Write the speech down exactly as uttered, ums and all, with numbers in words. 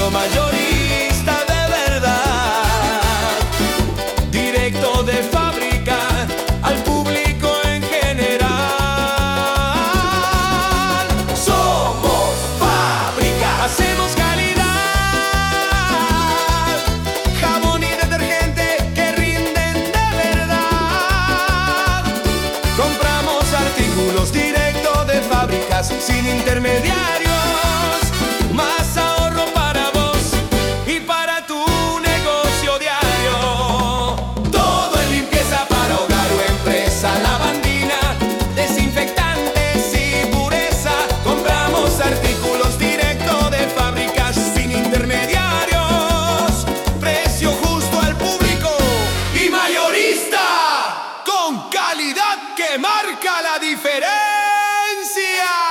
Precio mayorista de verdad, directo de fábrica al público en general. Somos Fábrica, hacemos calidad, jabón y detergente que rinden de verdad. Compramos artículos directo de fábricas sin intermediarios. Más ahorro para vos y para tu negocio diario. Todo en limpieza para hogar o empresa, lavandina, desinfectantes y pureza. Compramos artículos directo de fábricas sin intermediarios. Precio justo al público y mayorista, con calidad que marca la diferencia.